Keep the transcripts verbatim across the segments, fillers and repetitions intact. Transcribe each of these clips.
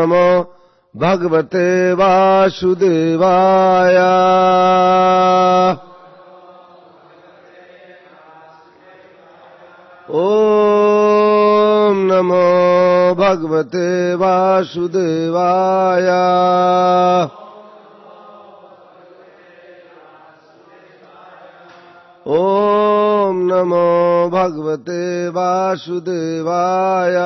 नमो भगवते वासुदेवाय। ओम नमो भगवते वासुदेवाय। ओम नमो भगवते वासुदेवाय।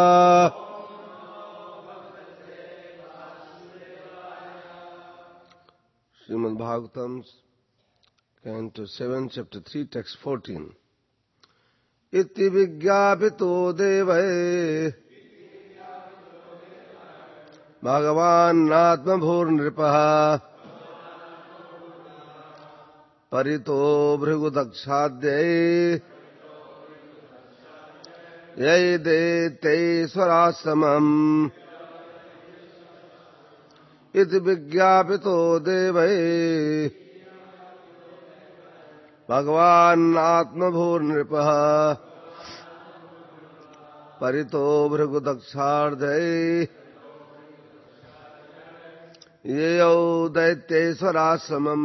Srimad Bhagavatam, Canto seven, Chapter three, Text fourteen. Iti vigyapito devai Bhagavan Atmabhur Nripaha Parito Bhrigudakshadhyai Yai Dete Swarasamam. Iti vigyapito devai Bhagavan Atmabhur Nripaha Parito Bhrigudakshadhyai Yau Daiteswarasamam.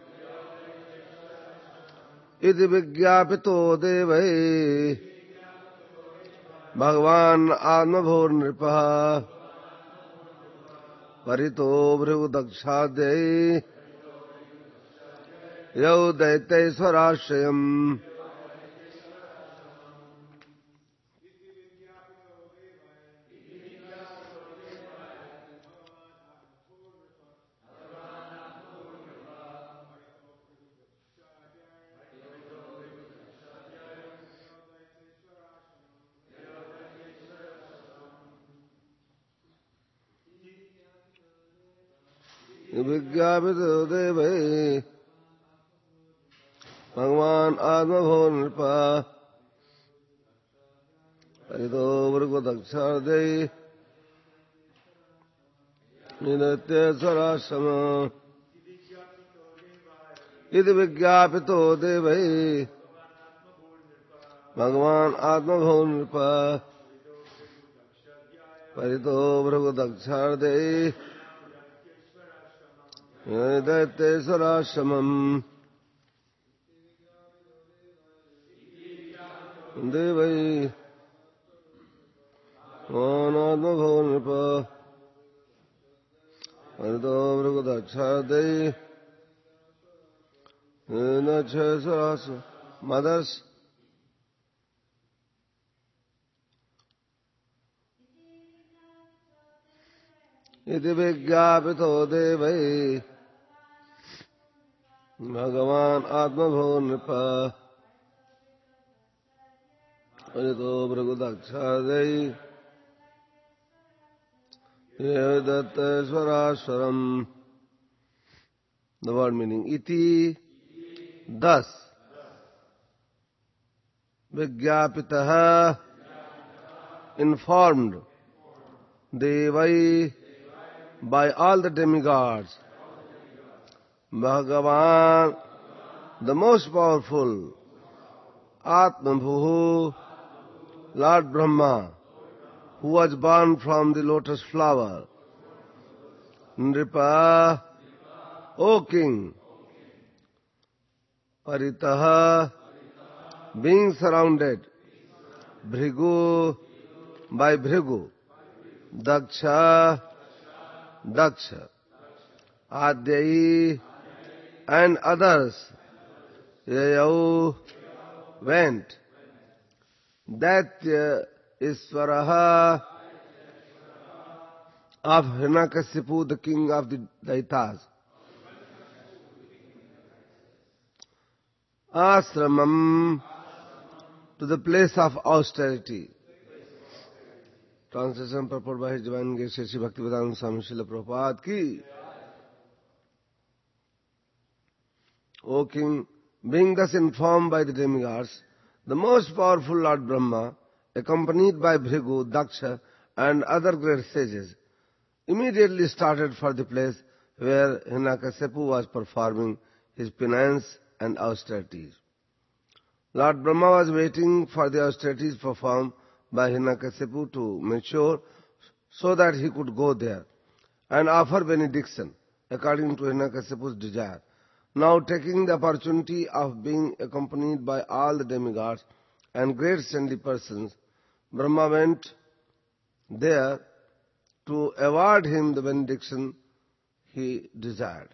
Iti vigyapito devai Bhagavan Atmabhur Nripaha Parito Bhrigudakshadhyai Yau Daiteswarashayam. विज्ञापितो देवै भगवान आत्मभूर नृपा परितो भृगुदक्षार्धै निदत्ते स्वराश्रम. इति विज्ञापितो देवै भगवान आत्मभूर नृपा परितो भृगुदक्षार्धै निदत्ते स्वराश्रमम्. देवै भगवानात्मभूर नृपा परितो भृगुदक्षार्धै निदत्ते स्वराश्रमम्. Mothers, इति विज्ञापितो देवै भगवान आत्मभूर नृपा परितो भृगुदक्षार्धै निदत्ते स्वराश्रमम्. The word meaning iti, thus, vigyapitah, informed, devai, by all the demigods, Bhagavan, the most powerful, Atmabhu, Lord Brahma, who was born from the lotus flower, Nripa, O king, Paritah, being surrounded, Bhrigu, by Bhrigu, Daksha, Daksha, Adhyai, and others, Yayau, went. Daitya Iswaraha of Hiranyakasipu, the king of the Daitas. Ashramam, to the place of austerity. Translation purport by His Divine Grace Sri Bhaktivedanta Swami Srila Prabhupada ki. O king, being thus informed by the demigods, the most powerful Lord Brahma, accompanied by Bhrigu, Daksha, and other great sages, immediately started for the place where Hiranyakasipu was performing his penance and austerities. Lord Brahma was waiting for the austerities performed by Hiranyakasipu to mature so that he could go there and offer benediction according to Hiranyakashipu's desire. Now, taking the opportunity of being accompanied by all the demigods and great saintly persons, Brahma went there to award him the benediction he desired.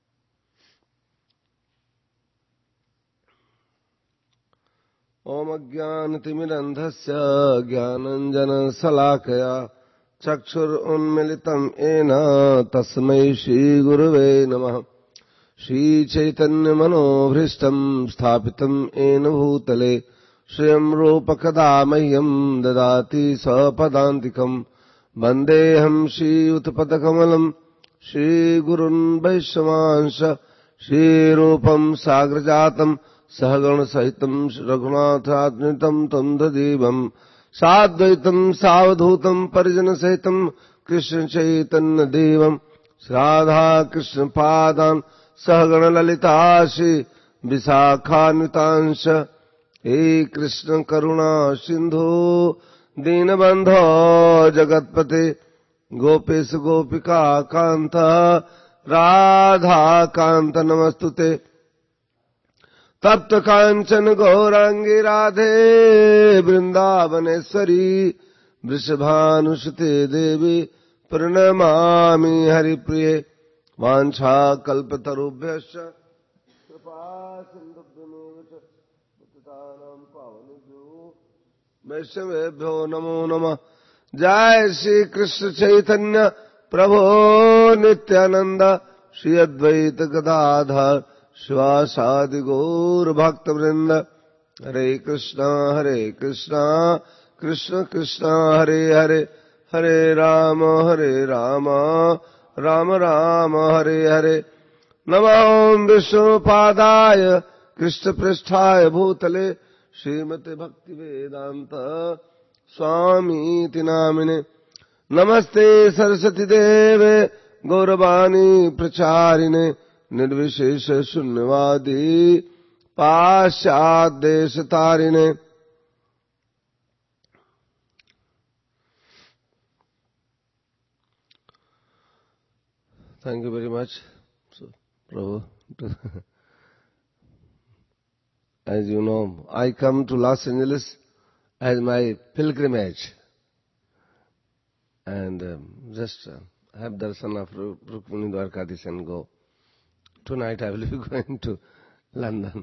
Om Ajnanatimirandhasya Jnananjana Salakaya Chakshur Unmilitam Ena Tasmai Shri Gurave Namah Shri Chaitanya Manobhristam Sthapitam Ena Bhutale Shriyam Rupakadamahyam Dadati Sapadantikam Vandeham Shri Utpadakamalam Shri Gurun Vaishamansha Shri Rupam Sagrajatam Sahagana Sahitam Raghunathatnitam Tamdadevam Sadvaitam Savadhutam Parijana Sahitam Krishna Chaitanya Devam Radha Krishna Padan Sahagana Lalita Shri Visakhanvitansha He Krishna Karuna Sindhu Dinabandho Jagatpate Gopes Gopika Kanta Radha Kanta Namastute तप्त कांचन गौरांगी राधे वृंदावनेश्वरी वृषभानुसुते देवी प्रणमामि हरिप्रिये वांछा कल्पतरुभ्यश्च कृपा सिन्धुभ्यमेव च पतितानां पावनेभ्यो वैष्णवेभ्यो नमो नमः। जय श्री कृष्ण चैतन्य प्रभो Nityanand Shri Advaita Gadadhar Shivasadi Gaur Bhakta Vrinda Hare Krishna Hare Krishna Krishna Krishna Hare Hare Hare Rama Hare Rama Rama Rama Hare Hare Namah Vishnu Padaya Krishna Pristhaya Bhutale Srimate Bhakti Vedanta Swami Tinamine Namaste Saraswati Deve Gauravani Pracharine Nirvishesha Shunyavadi Paschad Deshatarine. Thank you very much, so, Prabhu. As you know, I come to Los Angeles as my pilgrimage and um, just uh, have darshan of Rukmini Dwarkadhish and go. Tonight I will be going to London.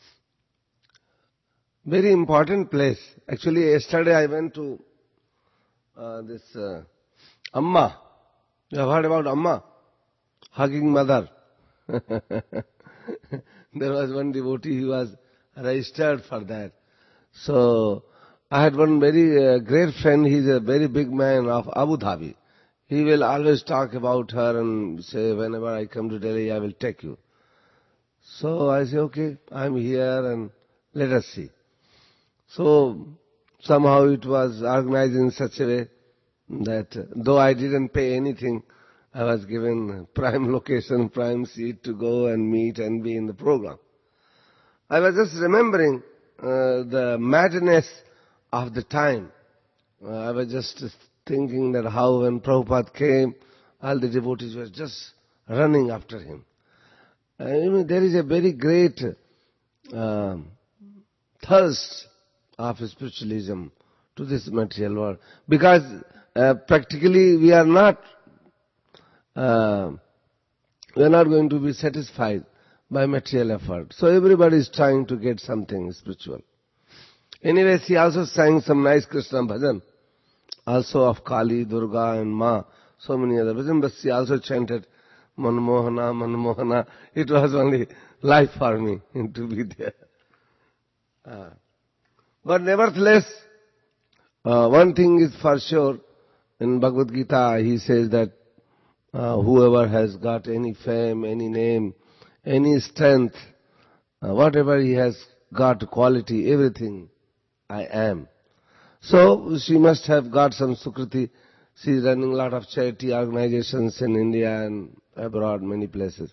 Very important place. Actually, yesterday I went to uh, this uh, Amma. You have heard about Amma? Hugging mother. There was one devotee, he was registered for that. So, I had one very uh, great friend, he is a very big man of Abu Dhabi. He will always talk about her and say, whenever I come to Delhi, I will take you. So I say, okay, I'm here and let us see. So somehow it was organized in such a way that though I didn't pay anything, I was given prime location, prime seat to go and meet and be in the program. I was just remembering uh, the madness of the time. Uh, I was just thinking that how when Prabhupada came, all the devotees were just running after him. I mean, there is a very great uh, thirst of spiritualism to this material world. Because uh, practically we are not, uh, we are not going to be satisfied by material effort. So everybody is trying to get something spiritual. Anyways, he also sang some nice Krishna bhajan. Also of Kali, Durga and Ma, so many other bhajan, but she also chanted Manmohana, Manmohana. It was only life for me to be there. Uh, but nevertheless, uh, one thing is for sure, in Bhagavad Gita he says that uh, whoever has got any fame, any name, any strength, uh, whatever he has got quality, everything, I am. So she must have got some sukriti. She is running a lot of charity organizations in India and abroad, many places.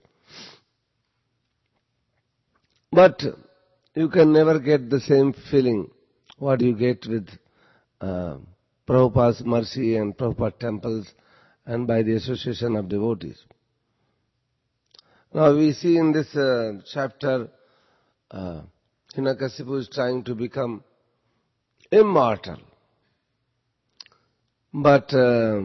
But you can never get the same feeling what you get with uh, Prabhupada's mercy and Prabhupada temples and by the association of devotees. Now we see in this uh, chapter, uh, Hiranyakasipu is trying to become immortal. But uh,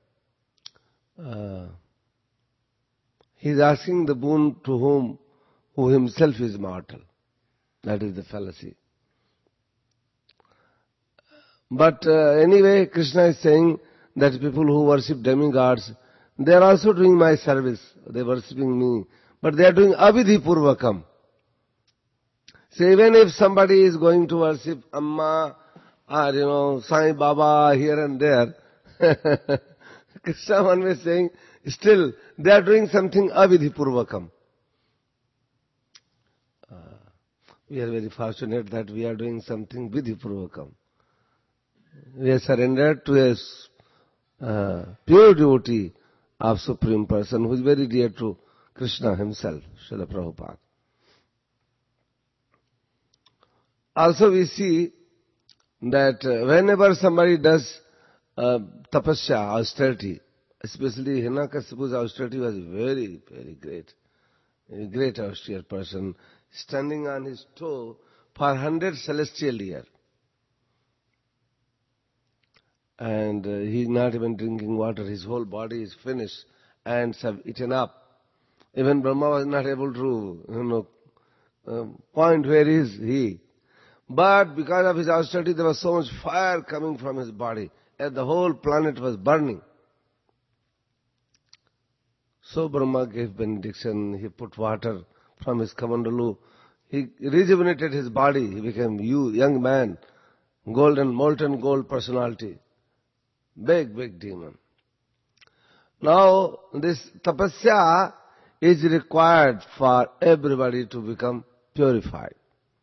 uh, he is asking the boon to whom, who himself is mortal. That is the fallacy. But uh, anyway, Krishna is saying that people who worship demigods, they are also doing my service. They are worshipping me. But they are doing avidhi purvakam. So even if somebody is going to worship Amma or, you know, Sai Baba here and there, Krishna one way is saying, still they are doing something avidhi purvakam. Uh, we are very fortunate that we are doing something vidhi purvakam. We are surrendered to a uh, pure devotee of Supreme Person who is very dear to Krishna himself, Srila Prabhupada. Also we see that uh, whenever somebody does uh, tapasya, austerity, especially Hiranyakasipu's austerity was very, very great. A great austere person, standing on his toe for one hundred celestial years. And uh, he is not even drinking water. His whole body is finished. Ants have eaten up. Even Brahma was not able to, you know, uh, point where is he. But because of his austerity, there was so much fire coming from his body, and the whole planet was burning. So Brahma gave benediction. He put water from his kamandalu. He rejuvenated his body. He became a young man, golden, molten gold personality. Big, big demon. Now, this tapasya is required for everybody to become purified.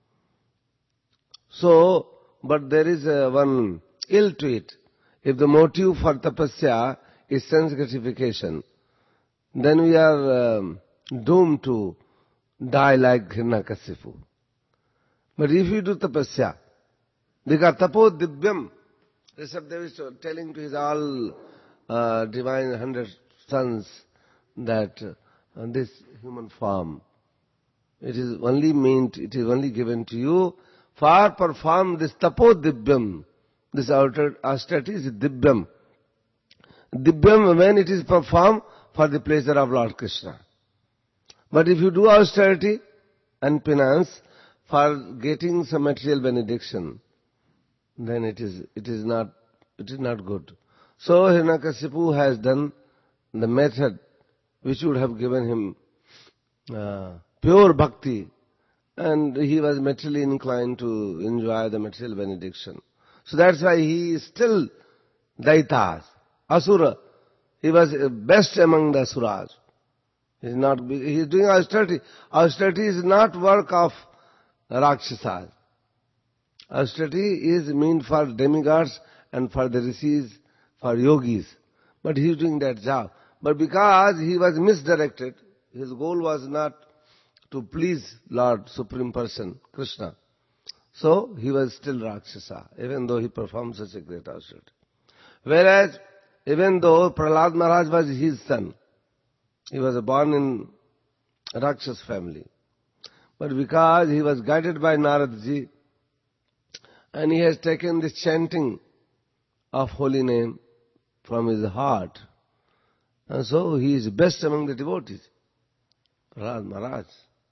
So, but there is a one ill to it. If the motive for tapasya is sense gratification, then we are um, doomed to die like Hiranyakasipu. But if you do tapasya, because tapo divyam, Rishabdev is telling to his all uh, divine hundred sons that uh, this human form, it is only meant, it is only given to you for perform this tapo divyam. This austerity is divyam. Divyam when it is performed for the pleasure of Lord Krishna. But if you do austerity and penance for getting some material benediction, then it is it is not it is not good. So Hiranyakasipu has done the method which would have given him uh, pure bhakti, and he was materially inclined to enjoy the material benediction. So that's why he is still Daitas, Asura. He was best among the Asuras. He is not. He is doing austerity. Austerity is not work of Rakshasas. Austerity is meant for demigods and for the rishis, for yogis. But he is doing that job. But because he was misdirected, his goal was not to please Lord Supreme Person, Krishna. So he was still Rakshasa, even though he performed such a great austerity. Whereas, even though Prahlad Maharaj was his son, he was born in Rakshas family. But because he was guided by Naradji, and he has taken this chanting of holy name from his heart, and so he is best among the devotees, Prahlad Maharaj.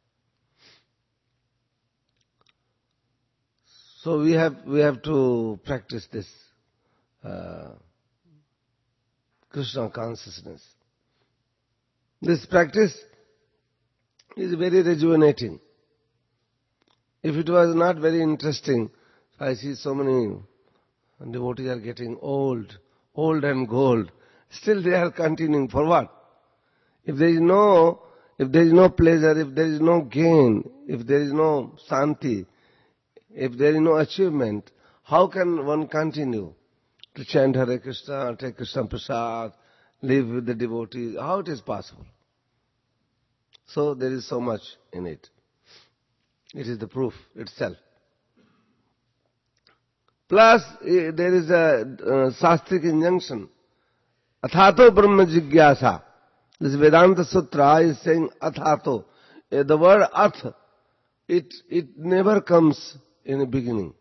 So we have we have to practice this uh, Krishna consciousness. This practice is very rejuvenating. If it was not very interesting, I see so many devotees are getting old, old and gold. Still they are continuing. For what? If there is no, if there is no pleasure, if there is no gain, if there is no santi, if there is no achievement, how can one continue to chant Hare Krishna, take Krishna Prasad, live with the devotees? How it is possible? So there is so much in it. It is the proof itself. Plus, eh, there is a uh, Shastric injunction. Athato Brahma Jigyasa. This Vedanta Sutra is saying Athato. Eh, The word Ath, it, it never comes in a beginning.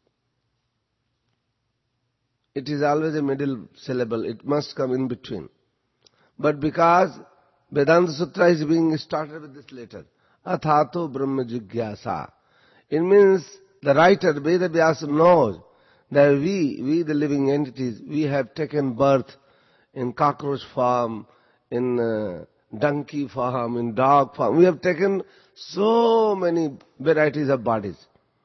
It is always a middle syllable. It must come in between. But because Vedanta Sutra is being started with this letter, Athato Brahma Jigyasa. It means the writer, Veda Vyasa, knows that we, we the living entities, we have taken birth in cockroach form, in uh, donkey form, in dog form. We have taken so many varieties of bodies.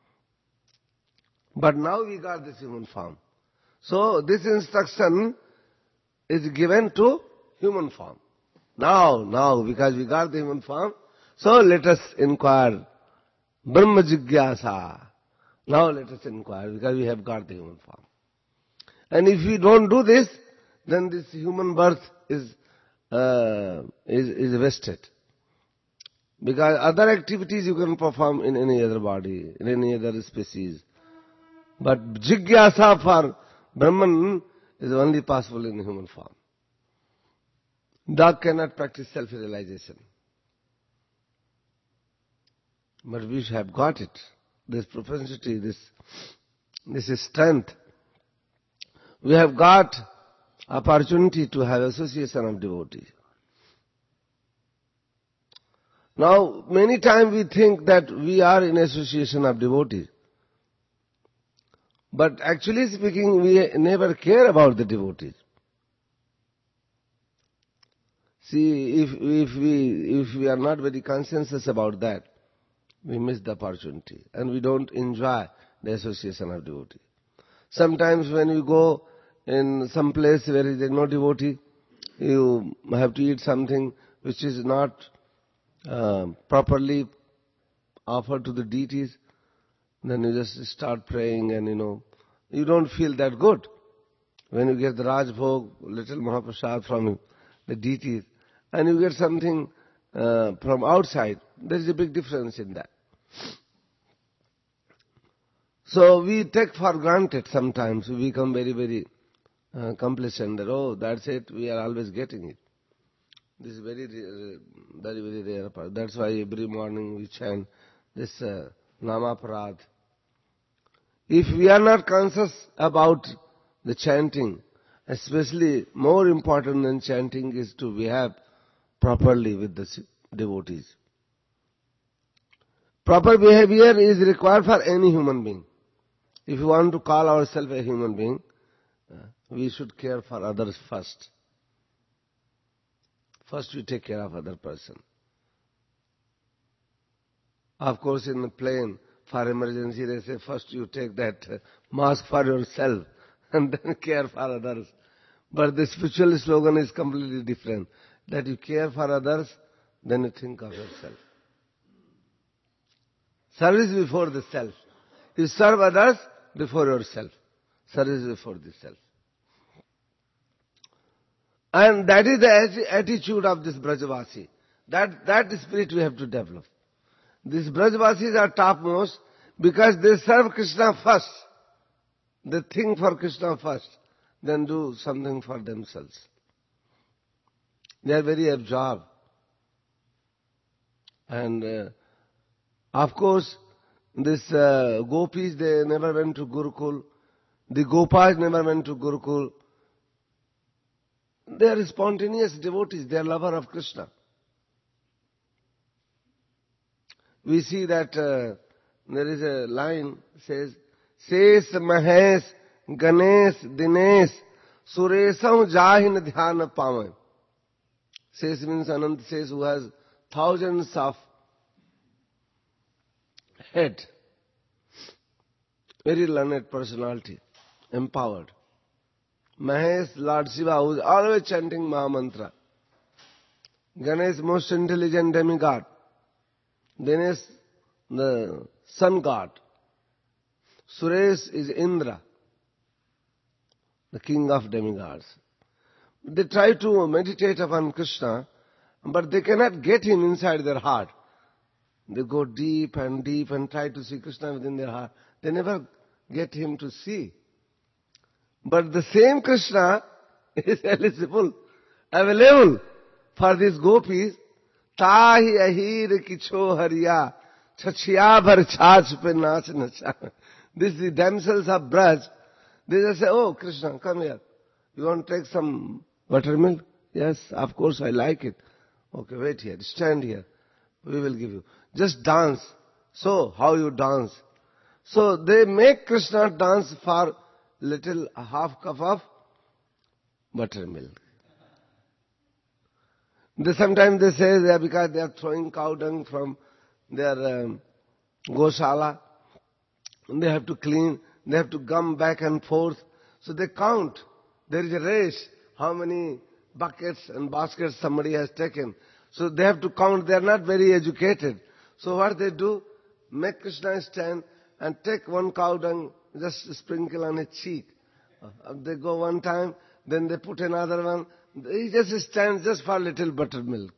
But now we got this human form. So this instruction is given to human form. Now, now, because we got the human form, so let us inquire. Brahma Jigyasa. Now let us inquire, because we have got the human form. And if we don't do this, then this human birth is uh, is, is wasted. Because other activities you can perform in any other body, in any other species. But Jigyasa for Brahman is only possible in human form. Dog cannot practice self-realization. But we have got it. This propensity, this, this strength. We have got opportunity to have association of devotees. Now, many times we think that we are in association of devotees. But actually speaking, we never care about the devotees. See, if, if we, if we are not very conscientious about that, we miss the opportunity and we don't enjoy the association of devotee. Sometimes when you go in some place where there is no devotee, you have to eat something which is not uh, properly offered to the deities, then you just start praying and you know, you don't feel that good. When you get the Rajbhog, little Mahaprasad from the deities, and you get something uh, from outside, there is a big difference in that. So we take for granted sometimes, we become very, very uh, complacent that, oh, that's it, we are always getting it. This is very, very, very rare part. That's why every morning we chant this uh, Namaparad. If we are not conscious about the chanting, especially more important than chanting is to behave properly with the devotees. Proper behavior is required for any human being. If we want to call ourselves a human being, uh, we should care for others first. First we take care of other person. Of course, in the plane, for emergency, they say first you take that uh, mask for yourself and then care for others. But the spiritual slogan is completely different. That you care for others, then you think of yourself. Service before the self. You serve others before yourself. Service before the self. And that is the attitude of this Brajavasi. That, that spirit we have to develop. These Brajavasis are topmost because they serve Krishna first. They think for Krishna first, then do something for themselves. They are very absorbed. And uh, of course, this uh, gopis, they never went to Gurukul. The Gopas never went to Gurukul. They are spontaneous devotees. They are lover of Krishna. We see that uh, there is a line says, Ses Mahesh Ganesh Dinesh Suresam Jahin Dhyana Pavan. Ses means Anant says who has thousands of head. Very learned personality, empowered. Mahesh, Lord Shiva, who is always chanting Maha Mantra. Ganesh, most intelligent demigod. Dinesh, the sun god. Suresh is Indra, the king of demigods. They try to meditate upon Krishna, but they cannot get him inside their heart. They go deep and deep and try to see Krishna within their heart. They never get him to see But the same Krishna is eligible, available for these gopis. Tahi ahir kicho hariya, chachya bhar chach pe nach nacha. These the damsels of Braj. They just say, oh Krishna, come here. You want to take some buttermilk? Yes, of course I like it. Okay, wait here, stand here. We will give you. Just dance. So, how you dance? So, they make Krishna dance for little half cup of buttermilk. They, sometimes they say they are, because they are throwing cow dung from their um, goshala. They have to clean. They have to come back and forth. So they count. There is a race. How many buckets and baskets somebody has taken. So they have to count. They are not very educated. So what they do, make Krishna stand and take one cow dung, just sprinkle on his cheek. Uh, they go one time, then they put another one. He just stands just for a little buttermilk.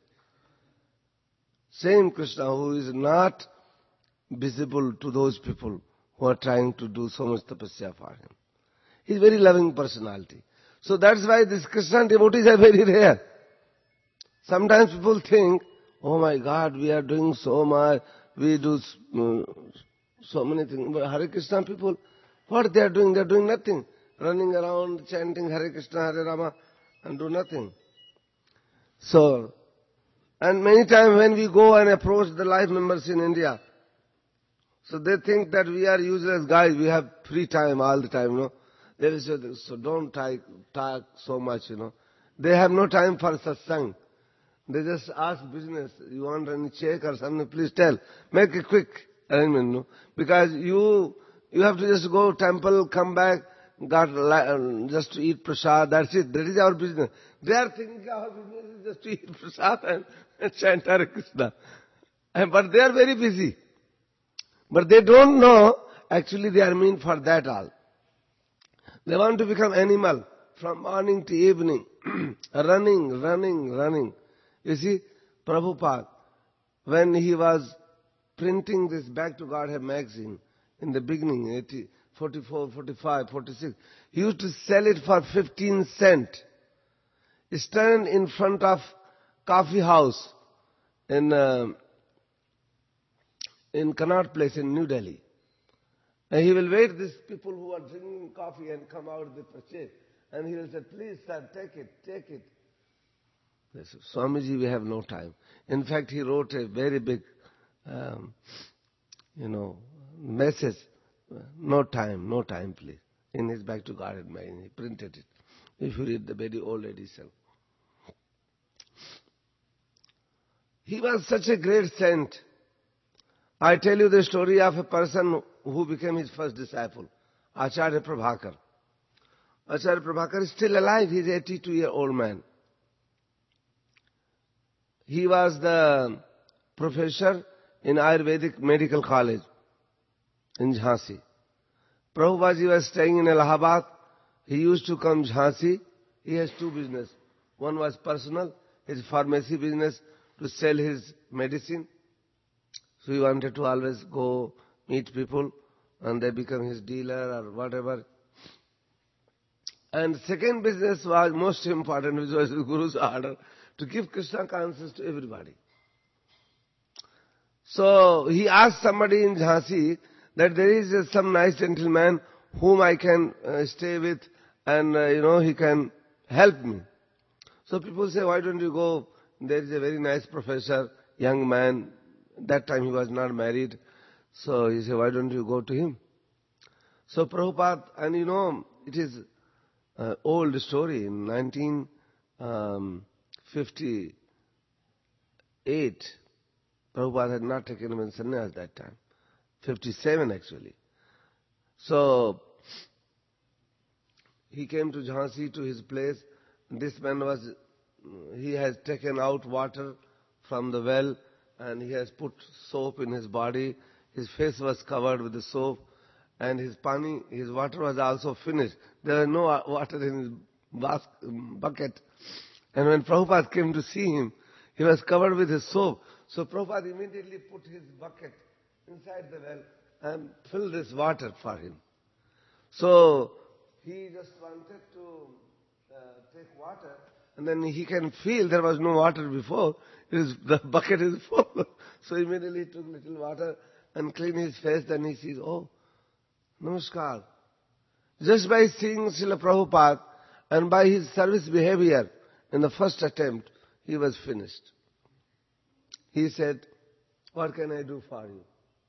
Same Krishna who is not visible to those people who are trying to do so much tapasya for him. He is very loving personality. So that's why these Krishna devotees are very rare. Sometimes people think, oh my God, we are doing so much, we do so many things. But Hare Krishna people, what they are doing? They are doing nothing. Running around, chanting Hare Krishna, Hare Rama, and do nothing. So, and many times when we go and approach the life members in India, so they think that we are useless guys, we have free time all the time, you know. They will say, so don't talk, talk so much, you know. They have no time for satsang. They just ask business, you want any check or something, please tell. Make a quick arrangement, no? Because you, you have to just go temple, come back, got just to eat prasad, that's it. That is our business. They are thinking our business is just to eat prasad and, and chant Hare Krishna. And, but they are very busy. But they don't know, actually they are meant for that all. They want to become animal from morning to evening. running, running, running. You see, Prabhupada, when he was printing this Back to Godhead magazine in the beginning, eighty, forty-four, forty-five, forty-six, he used to sell it for fifteen cents. Stand in front of coffee house in uh, in Connaught Place in New Delhi. And he will wait these people who are drinking coffee and come out with purchase. And he will say, please sir, take it, take it. They say, Swamiji, we have no time. In fact, he wrote a very big, um, you know, message. No time, no time, please. In his Back to Godhead magazine, he printed it. If you read the very old edition. He was such a great saint. I tell you the story of a person who became his first disciple, Acharya Prabhakar. Acharya Prabhakar is still alive. He is an eighty-two-year-old man. He was the professor in Ayurvedic Medical College in Jhansi. Prabhupada was staying in Allahabad. He used to come Jhansi. He has two business. One was personal, his pharmacy business, to sell his medicine. So he wanted to always go meet people and they become his dealer or whatever. And second business was most important, which was the Guru's order, to give Krishna consciousness to everybody. So he asked somebody in Jhansi that there is some nice gentleman whom I can uh, stay with and uh, you know he can help me. So people say, why don't you go? There is a very nice professor, young man. That time he was not married. So he said, why don't you go to him? So Prabhupada, and you know, it is an old story. In nineteen fifty-eight, Prabhupada had not taken even sannyas that time. fifty-seven actually. So he came to Jhansi, to his place. This man was, he has taken out water from the well and he has put soap in his body. His face was covered with the soap and his pani, his water was also finished. There was no water in his bas- bucket. And when Prabhupada came to see him, he was covered with his soap. So Prabhupada immediately put his bucket inside the well and filled this water for him. So he just wanted to uh, take water, and then he can feel there was no water before. It is, the bucket is full. So immediately he took little water and cleaned his face. Then he sees, oh, namaskar. Just by seeing Srila Prabhupada and by his service behavior in the first attempt, he was finished. He said, what can I do for you?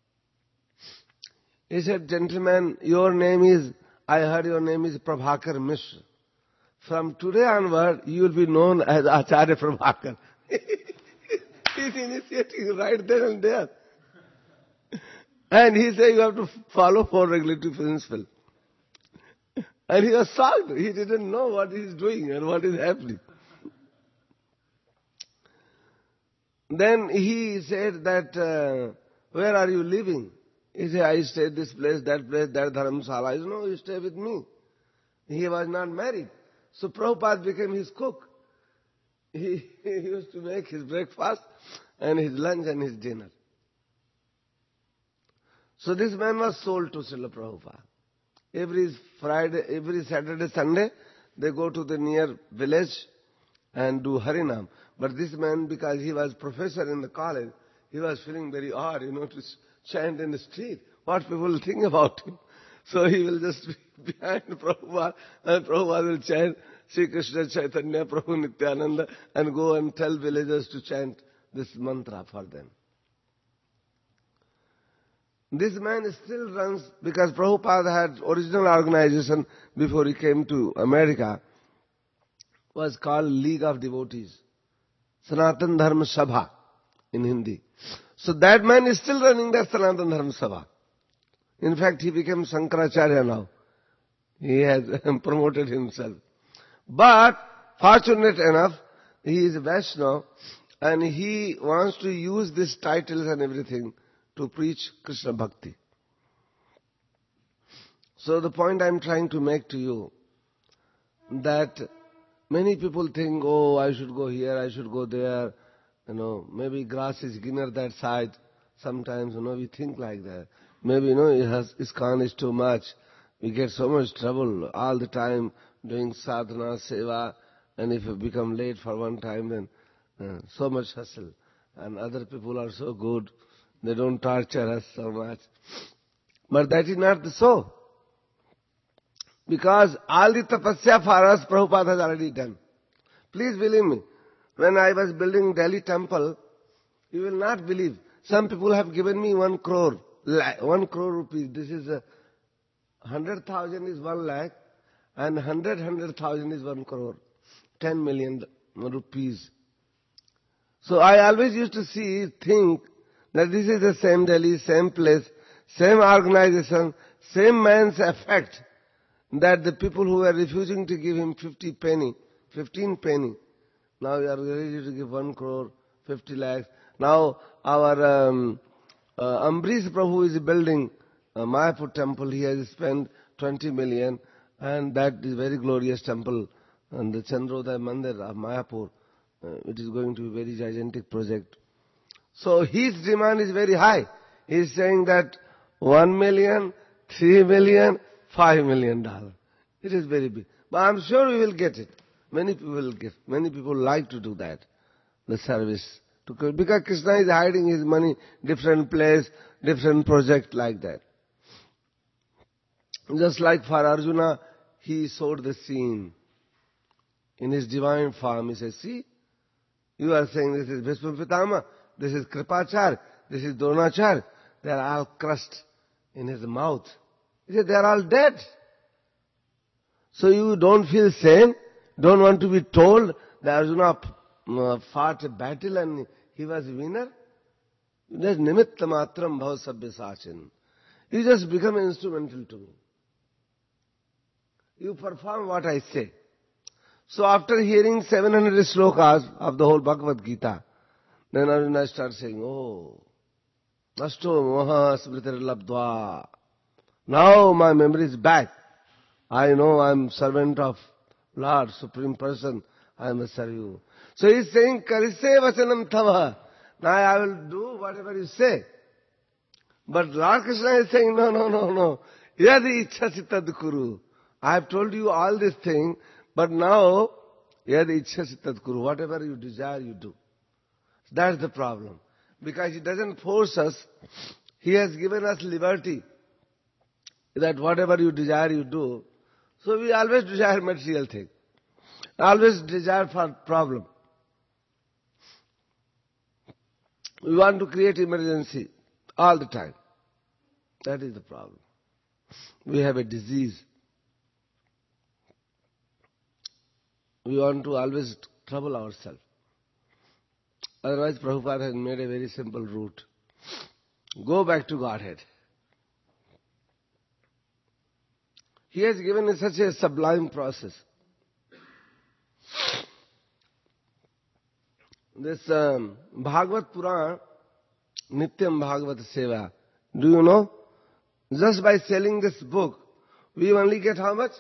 He said, gentleman, your name is, I heard your name is Prabhakar Mishra. From today onward, you will be known as Acharya Prabhakar. He's initiating right there and there. And he said, you have to follow four regulatory principles. And he was shocked. He didn't know what he is doing and what is happening. Then he said that, uh, where are you living? He said, I stay this place, that place, that dharamsala. I said, no, you stay with me. He was not married. So Prabhupada became his cook. He, he used to make his breakfast and his lunch and his dinner. So this man was sold to Srila Prabhupada. Every Friday, every Saturday, Sunday, they go to the near village and do Harinam. But this man, because he was professor in the college, he was feeling very odd, you know, to chant in the street. What people will think about him. So he will just be behind Prabhupada, and Prabhupada will chant Sri Krishna Chaitanya Prabhu Nityananda and go and tell villagers to chant this mantra for them. This man still runs, because Prabhupada had original organization before he came to America, was called League of Devotees. Sanatan Dharma Sabha in Hindi. So that man is still running that Sanatan Dharma Sabha. In fact, he became Sankaracharya now. He has promoted himself. But, fortunate enough, he is a Vaishnava and he wants to use these titles and everything to preach Krishna Bhakti. So the point I am trying to make to you, that many people think, oh, I should go here, I should go there, you know, maybe grass is greener that side. Sometimes, you know, we think like that. Maybe, you know, it has, ISKCON is too much. We get so much trouble all the time doing sadhana, seva, and if we become late for one time, then uh, so much hustle. And other people are so good, they don't torture us so much. But that is not so. Because all the tapasya for us, Prabhupada has already done. Please believe me, when I was building Delhi temple, you will not believe, some people have given me one crore, one crore rupees. This is a hundred thousand is one lakh, and hundred hundred thousand is one crore. Ten million rupees. So I always used to see, think that this is the same Delhi, same place, same organization, same man's effect, that the people who were refusing to give him fifty penny, fifteen penny, now we are ready to give one crore, fifty lakhs. Now our um, uh, Ambrish Prabhu is building a Mayapur temple. He has spent twenty million, and that is very glorious temple. And the Chandrodaya Mandir of Mayapur, uh, it is going to be a very gigantic project. So his demand is very high. He is saying that one million, three million, five million dollars. It is very big. But I am sure we will get it. Many people will get. Many people like to do that, the service. To, because Krishna is hiding his money, different place, different project like that. Just like for Arjuna, he sowed the seed. In his divine form, he says, see, you are saying this is Bhisma Pitama, this is Kripachar, this is Dronachar. They are all crushed in his mouth. He said, they are all dead. So you don't feel same, don't want to be told that Arjuna uh, fought a battle and he was a winner. That's nimitta matram bhav sabya sachin. You just become instrumental to me. You perform what I say. So after hearing seven hundred slokas of the whole Bhagavad Gita, then Arjuna starts saying, oh, nasto moha smritir labdva. Now my memory is back. I know I am servant of Lord, Supreme Person. I must serve you. So he is saying, karise vachanam tava. Now I will do whatever you say. But Lord Krishna is saying, no, no, no, no. Yadi ichhasi tad kuru. I have told you all this thing, but now, yad ichchasi tad kuru, whatever you desire, you do. That's the problem. Because He doesn't force us. He has given us liberty. That whatever you desire, you do. So we always desire material thing. Always desire for problem. We want to create emergency all the time. That is the problem. We have a disease. We want to always trouble ourselves. Otherwise, Prabhupada has made a very simple route. Go back to Godhead. He has given us such a sublime process. This um, Bhagavad Purana, Nityam Bhagavad Seva, do you know? Just by selling this book, we only get how much?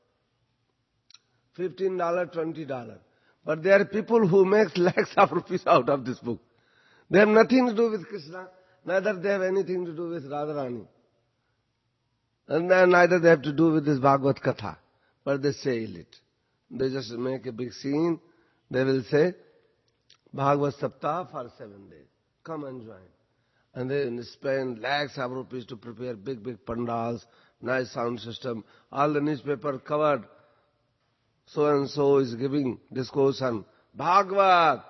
fifteen dollars, twenty dollars. But there are people who make lakhs of rupees out of this book. They have nothing to do with Krishna, neither they have anything to do with Radharani. And then neither they have to do with this Bhagavad Katha. But they sell it. They just make a big scene. They will say, Bhagavad Saptah for seven days. Come and join. And they spend lakhs of rupees to prepare big, big pandals, nice sound system, all the newspaper covered. So and so is giving discourse on Bhagavad.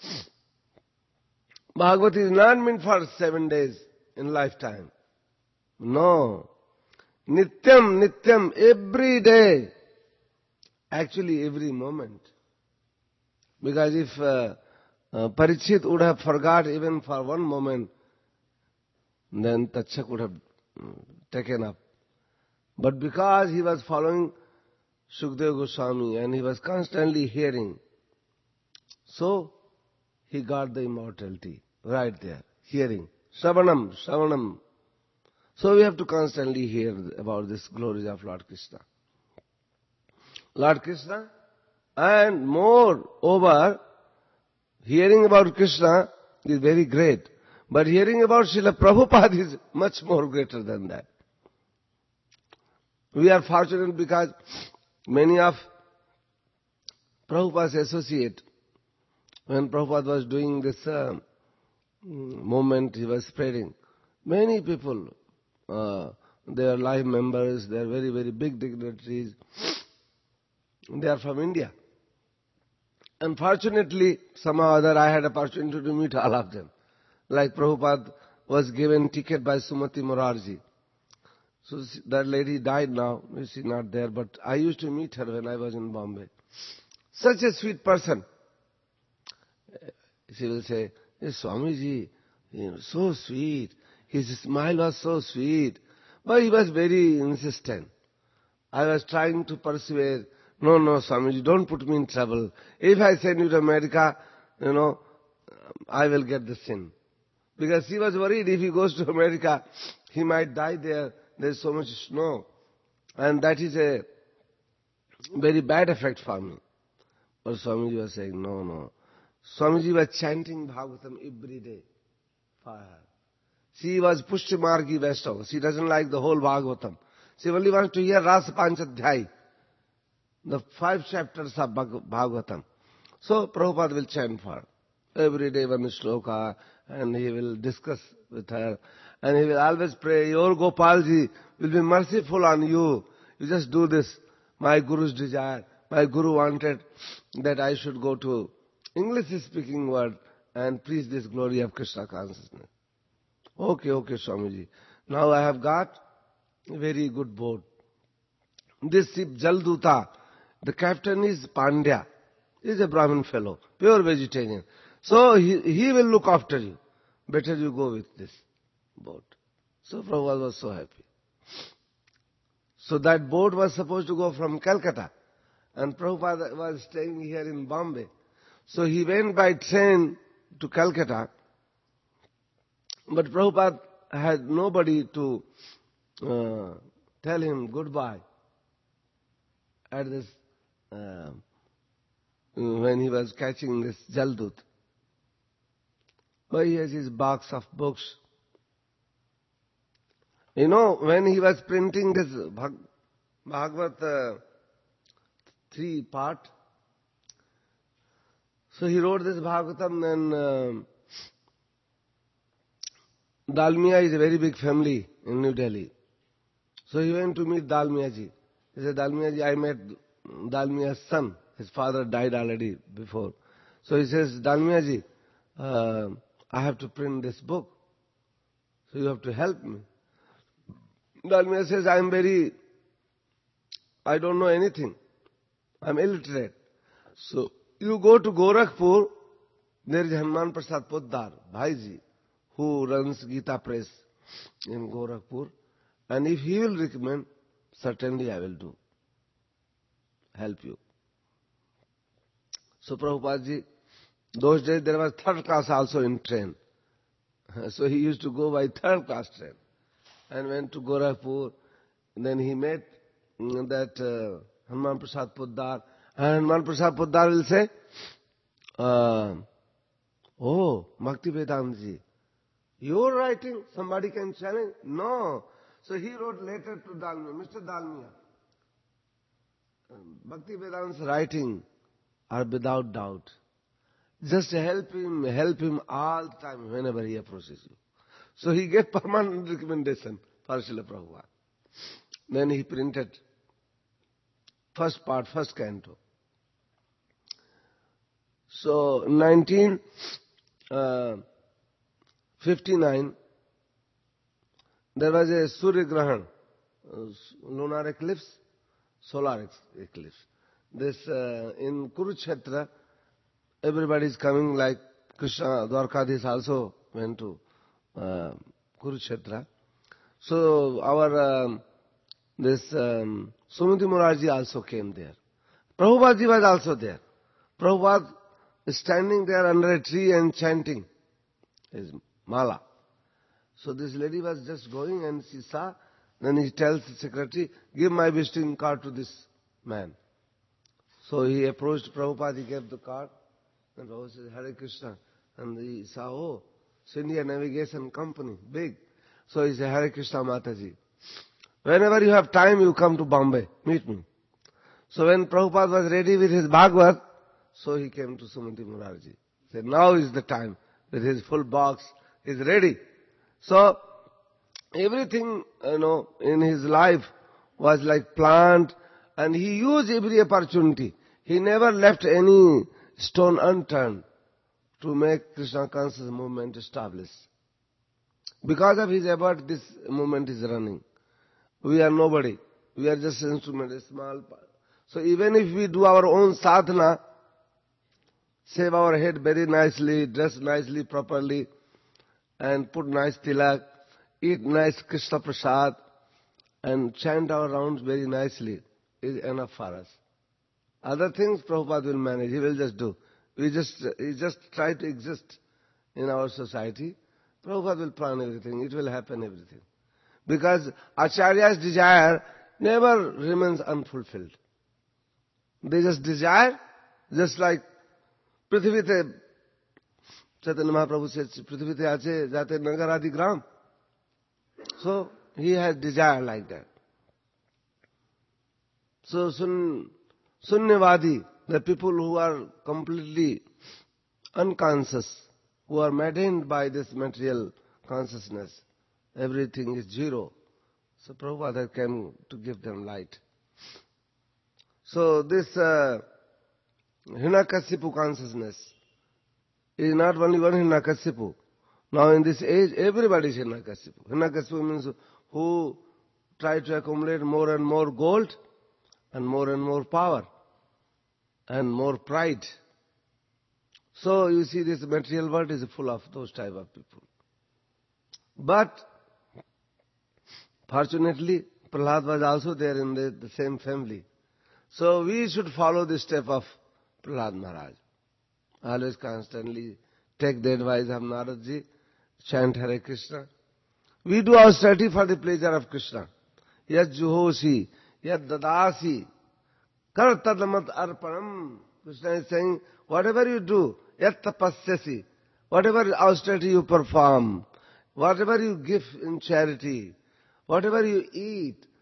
Bhagavad is not meant for seven days in lifetime. No. Nityam, Nityam, every day. Actually, every moment. Because if uh, uh, Parikshit would have forgot even for one moment, then Tatchak would have taken up. But because he was following Shukdev Goswami and he was constantly hearing, so he got the immortality right there, hearing. Shravanam, Shravanam. So we have to constantly hear about this glories of Lord Krishna. Lord Krishna, and moreover, hearing about Krishna is very great. But hearing about Srila Prabhupada is much more greater than that. We are fortunate because many of Prabhupada's associates, when Prabhupada was doing this uh, movement he was spreading, many people, uh, they are live members, they are very, very big dignitaries. They are from India. Unfortunately, somehow or other I had opportunity to meet all of them. Like Prabhupada was given ticket by Sumati Morarji. So that lady died now, she's not there, but I used to meet her when I was in Bombay. Such a sweet person. She will say, hey, Swamiji, you know, so sweet. His smile was so sweet. But he was very insistent. I was trying to persuade, no, no, Swamiji, don't put me in trouble. If I send you to America, you know, I will get the sin. Because he was worried if he goes to America, he might die there. There is so much snow. And that is a very bad effect for me. But Swamiji was saying, no, no. Swamiji was chanting Bhagavatam every day for her. She was Pushti Margi Vaishnava. She doesn't like the whole Bhagavatam. She only wants to hear Rasa Panchadhyay, the five chapters of Bhagavatam. So Prabhupada will chant for her. Every day one shloka, and he will discuss with her. And he will always pray, your Gopalji will be merciful on you. You just do this. My Guru's desire. My Guru wanted that I should go to English-speaking world and preach this glory of Krishna consciousness. Okay, okay, Swamiji. Now I have got a very good boat. This ship Jalduta, the captain is Pandya. He is a Brahmin fellow, pure vegetarian. So he, he will look after you. Better you go with this boat. So Prabhupada was so happy. So that boat was supposed to go from Calcutta. And Prabhupada was staying here in Bombay. So he went by train to Calcutta. But Prabhupada had nobody to uh, tell him goodbye at this, uh, when he was catching this Jaldut. But he has his box of books. You know, when he was printing this Bhagavad uh, three part. So he wrote this Bhagavatam, and uh, Dalmia is a very big family in New Delhi. So he went to meet Dalmia ji. He said, Dalmia ji, I met Dalmia's son. His father died already before. So he says, Dalmia ji, uh, I have to print this book. So you have to help me. Dalmia says, I am very, I don't know anything. I am illiterate. So you go to Gorakhpur, there is Hanuman Prasad Poddar, Bhaiji, who runs Gita Press in Gorakhpur. And if he will recommend, certainly I will do. Help you. So Prabhupada ji, those days there was third class also in train. So he used to go by third class train. And went to Gorakhpur. Then he met that uh, Hanuman Prasad Poddar. And Hanuman Prasad Poddar will say, uh, oh, Bhakti Vedanta ji, you're writing, somebody can challenge? No. So he wrote letter to Dalmia, Mister Dalmia. Bhakti Vedanta's writing are without doubt. Just help him, help him all the time whenever he approaches you. So he gave permanent recommendation for Srila Prabhupada. Then he printed first part, first canto. So nineteen fifty-nine, there was a Surya Grahan, lunar eclipse, solar eclipse. This uh, in Kurukshetra, everybody is coming, like Krishna, Dwarkadhish also went to uh, Kurukshetra. So our um, this um, Sumati Morarji also came there. Prabhupada ji was also there. Prabhupada is standing there under a tree and chanting his mala. So this lady was just going and she saw. Then he tells the secretary, give my visiting card to this man. So he approached Prabhupada, he gave the card. And Prabhupada said, Hare Krishna. And he saw, oh, it's India Navigation Company, big. So he said, Hare Krishna Mataji. Whenever you have time, you come to Bombay, meet me. So when Prabhupada was ready with his Bhagavad, so he came to Sumati Morarji. He said, now is the time. With his full box, he is ready. So everything, you know, in his life was like planned, and he used every opportunity. He never left any stone unturned to make Krishna conscious movement established. Because of his effort, this movement is running. We are nobody. We are just an instrument, a small part. So even if we do our own sadhana, shave our head very nicely, dress nicely, properly, and put nice tilak, eat nice Krishna prasad, and chant our rounds very nicely, is enough for us. Other things Prabhupada will manage, he will just do. We just, he just try to exist in our society. Prabhupada will plan everything, it will happen everything. Because Acharya's desire never remains unfulfilled. They just desire, just like Prithvi te, Chaitanya Mahaprabhu says, Prithvi te ache jate nagar adi gram. So he has desire like that. So sun, Sunyavadi, the people who are completely unconscious, who are maddened by this material consciousness, everything is zero. So Prabhupada came to give them light. So this uh, Hiranyakashipu consciousness is not only one Hiranyakashipu. Now in this age, everybody is Hiranyakashipu. Hiranyakashipu means who try to accumulate more and more gold and more and more power and more pride. So you see, this material world is full of those type of people. But fortunately, Prahlad was also there in the, the same family. So we should follow the step of Prahlad Maharaj. Always constantly take the advice of Naradji, chant Hare Krishna. We do austerity for the pleasure of Krishna. Yad juhosi, yad dadasi, kar tadamat arpanam. Krishna is saying, whatever you do, yat tapasyasi, whatever austerity you perform, whatever you give in charity, whatever you eat,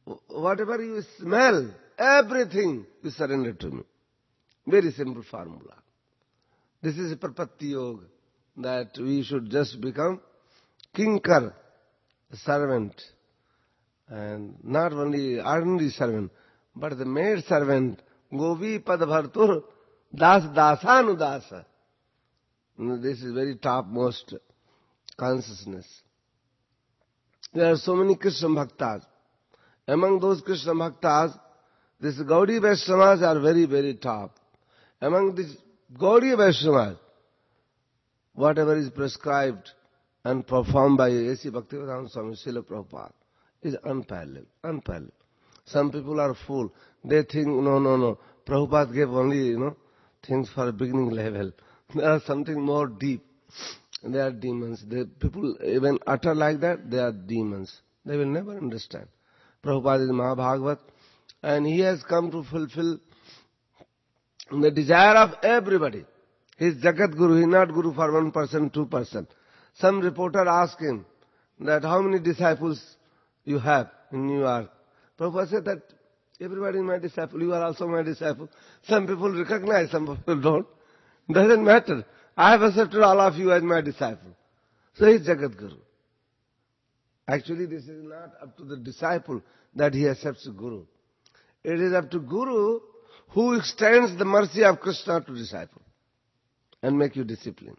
Whatever you smell, everything you surrender to me. Very simple formula. This is Prapatti Yoga, that we should just become kinkar, servant, and not only ordinary servant, but the maid servant, Govi Pad Bhartur, Das Dasanudasa. This is very topmost consciousness. There are so many Krishna Bhaktas. Among those Krishna Bhaktas, these Gaudiya Vaishnavas are very, very top. Among these Gaudiya Vaishnavas, whatever is prescribed and performed by A C Bhaktivedanta Swami Srila Prabhupada is unparalleled, unparalleled. Some people are fool. They think, no, no, no, Prabhupada gave only, you know, things for a beginning level. There are something more deep. They are demons. They, people even utter like that, they are demons. They will never understand. Prabhupada is Mahabhagavat, and he has come to fulfill the desire of everybody. He is Jagat Guru, he is not Guru for one person, two person. Some reporter asked him that how many disciples you have in New York. Prabhupada said that everybody is my disciple, you are also my disciple. Some people recognize, some people don't. Doesn't matter. I have accepted all of you as my disciple. So he is Jagat Guru. Actually, this is not up to the disciple that he accepts Guru. It is up to Guru who extends the mercy of Krishna to disciple and make you discipline.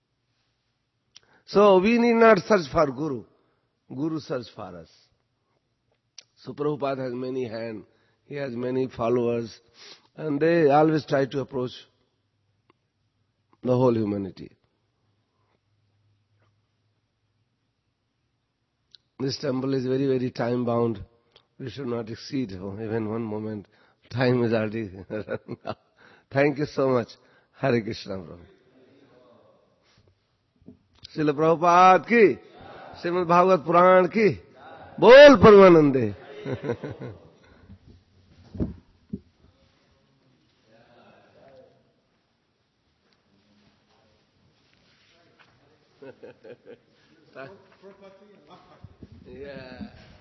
So we need not search for Guru. Guru search for us. So Prabhupada has many hands, he has many followers, and they always try to approach the whole humanity. This temple is very, very time bound. We should not exceed even one moment. Time is already run out. Thank you so much. Hare Krishna, Prabhu. Srila Prabhupada ki, Srimad Bhagavad Puran ki, Bol Paramanande. Yeah.